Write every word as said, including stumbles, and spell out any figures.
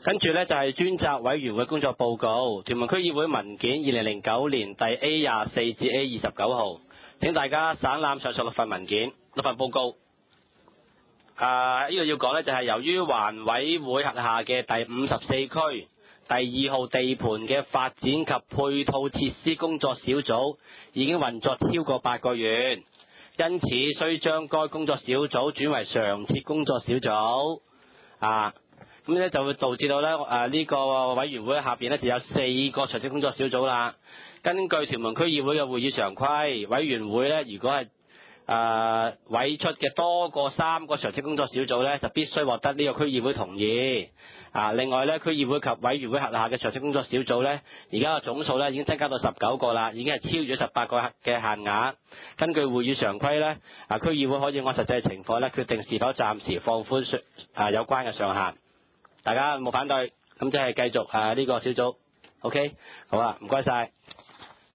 跟住呢，就係專責委員會工作報告，屯門區議會文件二零零九年第 A 廿四至 A 二十九號，請大家省覽上述六份文件、六份報告。啊，呢個要講呢，就係由於環委會轄下嘅第五十四區第二號地盤嘅發展及配套設施工作小組已經運作超過八個月，因此需將該工作小組轉為常設工作小組。啊，咁咧就會導致到咧誒呢個委員會下邊咧就有四個常設工作小組啦。根據屯門區議會嘅會議常規，委員會咧如果係誒、呃、委出嘅多過三個常設工作小組咧，就必須獲得呢個區議會同意。啊，另外咧，區議會及委員會轄下嘅常設工作小組咧，而家嘅總數咧已經增加到十九個啦，已經係超越十八個嘅限額。根據會議常規咧，啊區議會可以按實際情況咧決定是否暫時放寬上啊有關嘅上限。大家冇反對，咁即係繼續啊呢、這個小組。OK， 好啊，唔該晒。